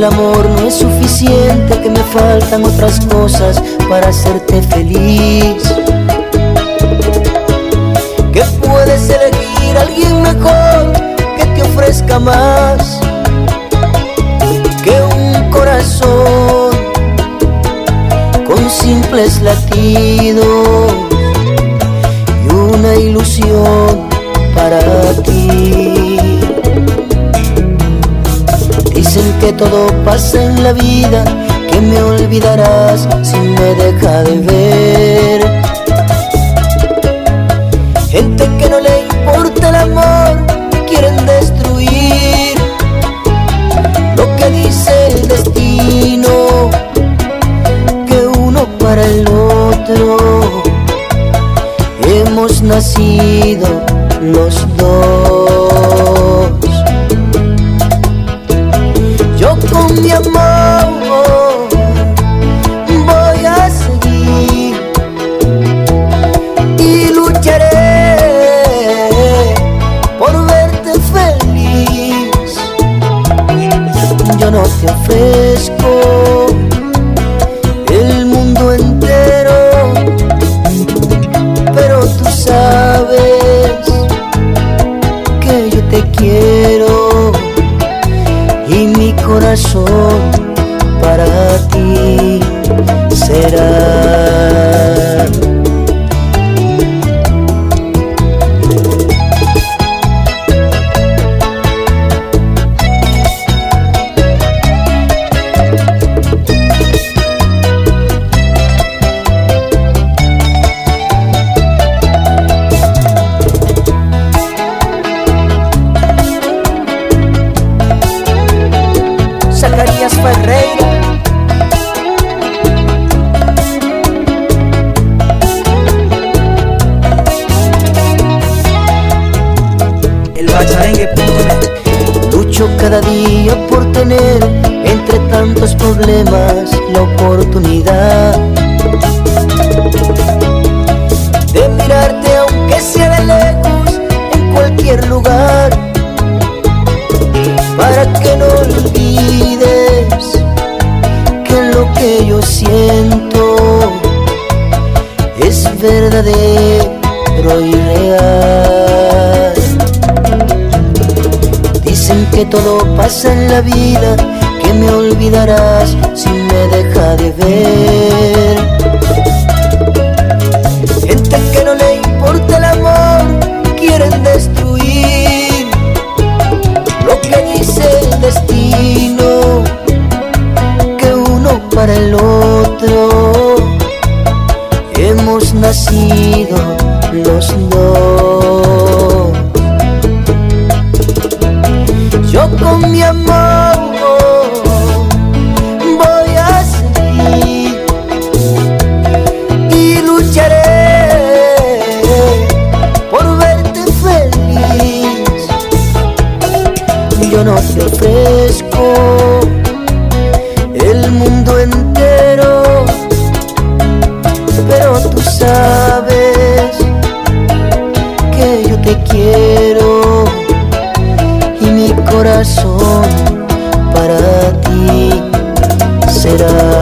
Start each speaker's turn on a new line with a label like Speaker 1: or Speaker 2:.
Speaker 1: el amor no es suficiente, que me faltan otras cosas para hacerte feliz. Que puedes elegir a alguien mejor que te ofrezca más que un corazón con simples latidos y una ilusión para ti. Dicen que todo pasa en la vida, que me olvidarás si me deja de ver. Gente que no le importa el amor, quieren destruir lo que dice el destino, que uno para el otro hemos nacido los dos. Yo con mi amor voy a seguir y lucharé por verte feliz. Yo no te ofrezco el mundo entero, pero tú sabes que yo te quiero y mi corazón para ti será. Ferreira. El bacharengue.net. Lucho cada día por tener entre tantos problemas la oportunidad de mirarte aunque sea de lejos en cualquier lugar, para que no olvides que lo que yo siento es verdadero y real. Dicen que todo pasa en la vida, que me olvidarás si me deja de ver. Gente que no le importa el amor, quieren destruir lo que dice el destino, que uno para el otro hemos nacido los dos. Yo con mi amor voy a seguir y lucharé por verte feliz. Yo no te ofrezco el mundo entero, pero tú sabes que yo te quiero y mi corazón para ti será.